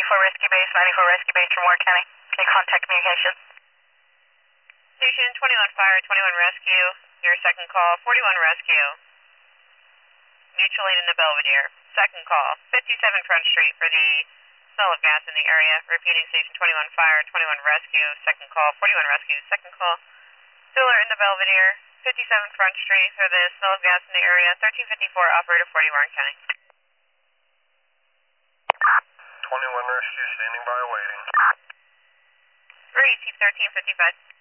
94 Rescue Base from Ward County. Can you contact communication? Station 21 Fire, 21 Rescue, your second call, 41 Rescue. Mutual aid in the Belvedere. Second call, 57 Front Street for the smell of gas in the area. Repeating Station 21 Fire, 21 Rescue, second call, 41 Rescue, second call. Sewer in the Belvedere, 57 Front Street for the smell of gas in the area. 1354, operator 40, Warren County. 21 Rescue standing by waiting. Receive 1355.